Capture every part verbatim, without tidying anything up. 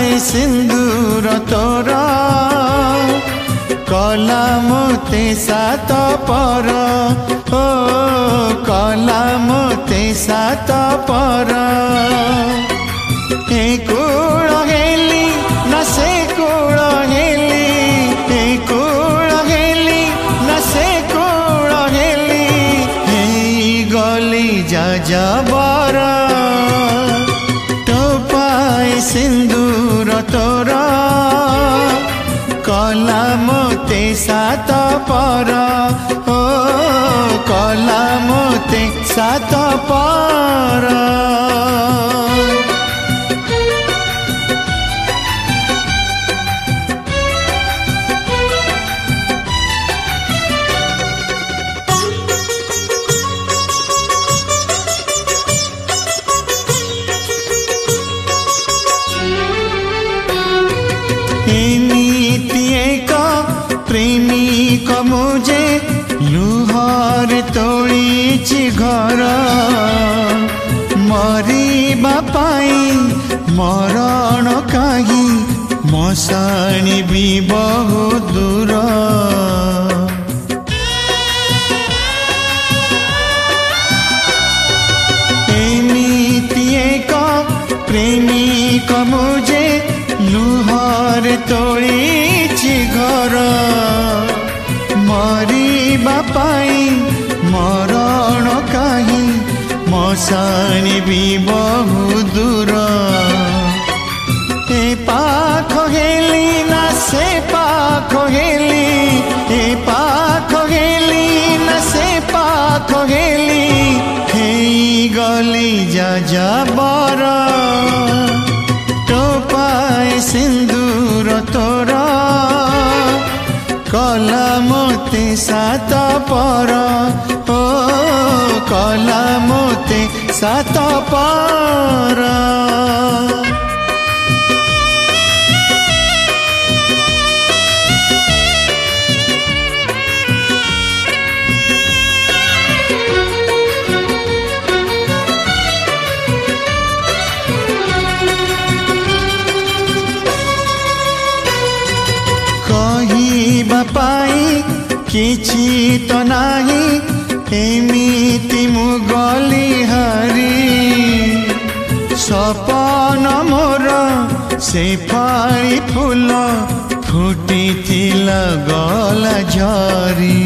सिंदूर तोर कला मोते सात पर ओ कला मोते सात पर ए कूल हेली न से कूल हेली ए कूल हेली न से कूल हेली हे गली जा जा बर टोपाए सिंदूर तोर कला मोते सात पर ओ कला मोते सात पर प्रेमी मुझे लुहर तोड़ी घर मरिबा पाई मरण कहीं मशाणी भी बहु दूर एमिति एक प्रेमी मुझे लुहर तोड़ी घर मरिबा पाई मरण कहीं मशाणी भी बहु दूर ए पाख हेली ना से पाख हेली ए पाख हेली ना से पाख हेली हे गली जा जा बर टोपाए सिंदूर तोर कला मोते सात पर ओ कला मोते सात पर पाई किछि तो नाही एमिति मु गली हारी सपन मोर से फाड़ी फूल फुटी थिला गला झरी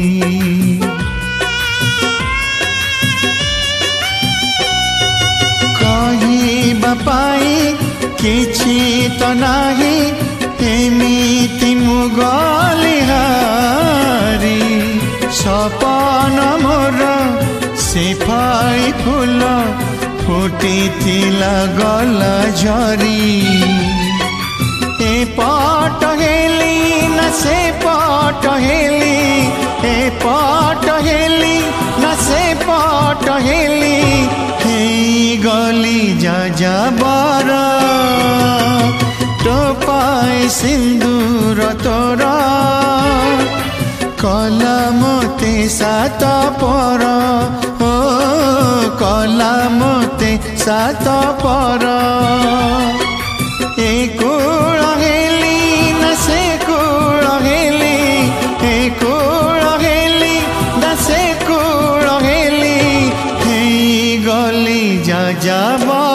कहिबा पाई किछि तो नाही एमिति मु गली हारी सपन मोर से फाड़ी फूल फुटी थिला गला झरी ए पट हेली न से पट हेली ए पट हेली न से पट हेली हे गली जा जा बर टोपाए सिंदूर तोर कला मोते सात पर ओ कला मोते सात पर ए कूल हेली न से कूल हेली ए कूल हेली न से कूल हेली हे गली जा जा